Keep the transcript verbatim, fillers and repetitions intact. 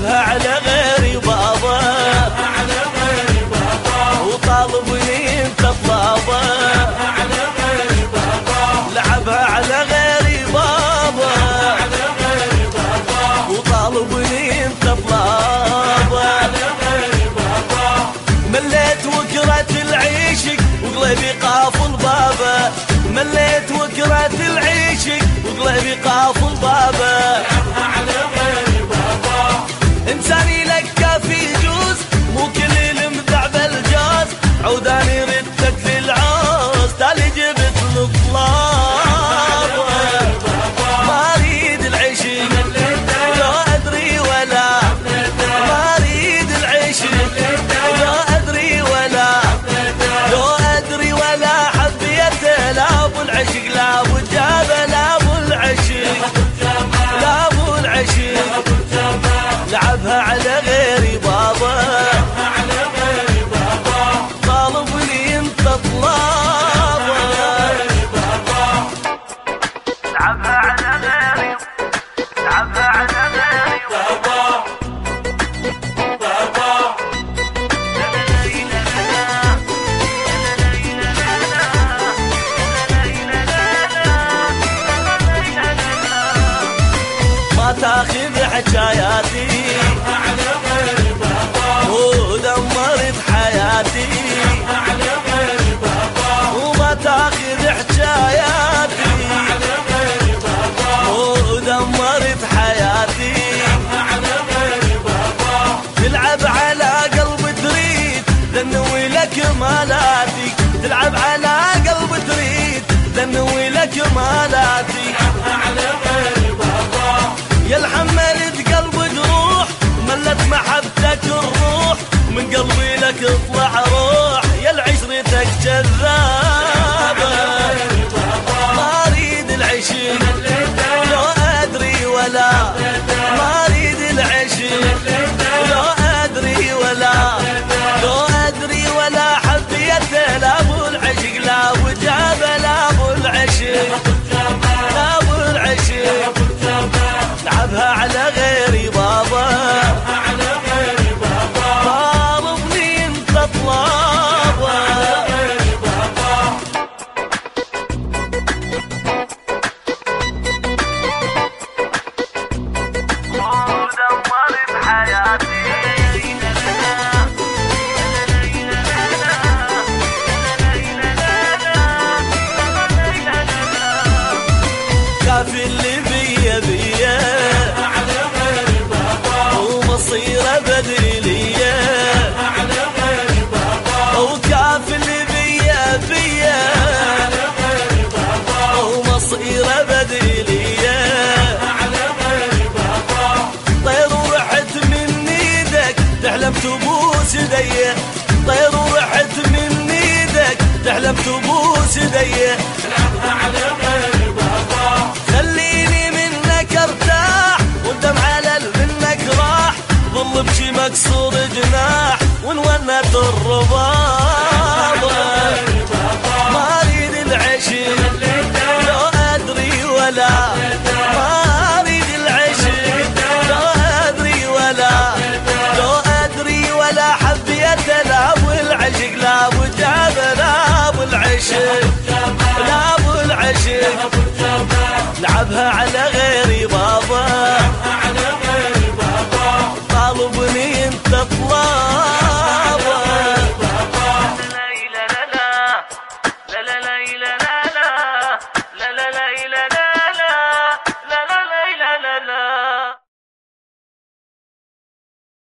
لعبها على غيري بابا، وطالبني انت طلابه، لعبها على غيري بابا، وطالبني انت طلابه. مليت وكرة العيشك وقلبي قافل بابا، مليت وكرة العيشك وقلبي قافل بابا. انساني لك في جوز مو كل المدع بالجاز، عوداني ردك في العوز تالي جبت الطلاب. ما اريد العشق لا ادري ولا، ما اريد العشق لا ادري ولا، لا ادري ولا حبيته. لا ابو العشق لا ابو الجابه، لا ابو العشق لا ابو العشق. لعبها على غيري بابا، طالبني انت طلابه. لعبها على غيري، لعبها على غيري بابا، بابا. ما تاخذ حكاياتي ودمرت حياتي، وما تاخذ حكاياتي ودمرت حياتي. تلعب على قلب تريد تنوي لك مالاتي، تلعب على قلب تريد تنوي لك مالاتي. يا الحملت قلب جروح ملت محبتك الروح، من قلبي لك اطلع روح يا العشرتك جذابة. ما اريد العشق لا ادري ولا، ما اريد العشق لا ادري ولا، لا ادري ولا حبيته. لا ابو العشق لا ابو جابه، لا ابو العشق لا ابو العشق. لعبها على غيري بابا، طالبني انت طلابه. ودمرت حياتي، كافي اللي بيا بيا ومصيره بديليه، وكافي اللي بيا بيا ومصيره بديليه. طير ورحت من ايدك تحلم تبوس ايدي، طير ورحت من ايدك تحلم تبوس ايدي. خليني منك ارتاح والدمع على منك راح، ظل بشي مكسور جناح ونونت الرباط. ما اريد العشق لا ادري ولا، ما اريد العشق لا ادري ولا، لا ادري ولا حبيته. لا ابو العشق لا ابو جابه، لا ابو العشق لا ابو العشق. لعبها على غيري بابا،